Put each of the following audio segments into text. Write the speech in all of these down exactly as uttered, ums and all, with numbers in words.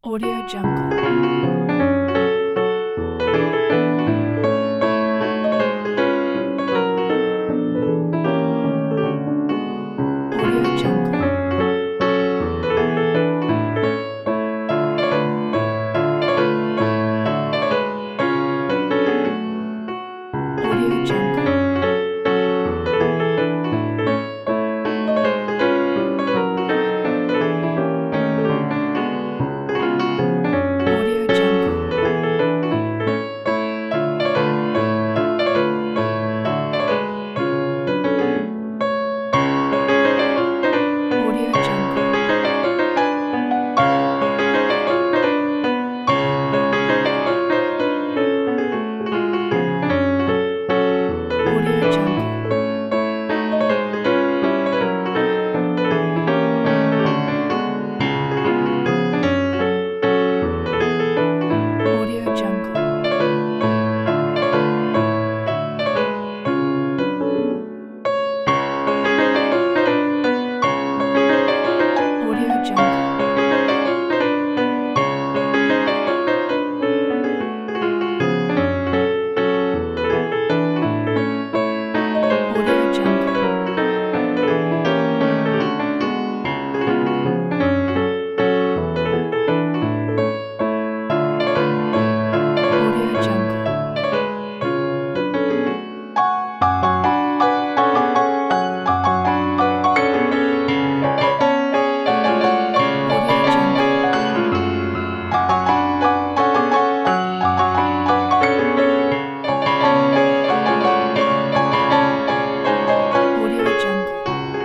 Audio Jungle. Audio Jungle. Audio Jungle. Audio Jungle. Audio Jungle. Audio Jungle. Audio Jungle. Audio Jungle. Audio Jungle. Audio Jungle. Audio Jungle. Audio Jungle.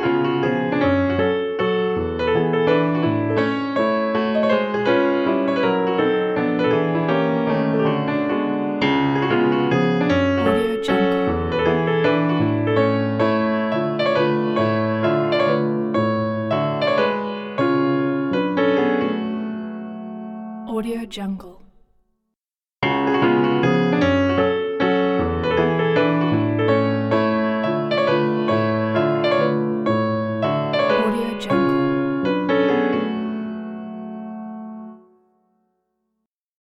Audio Jungle. Audio Jungle.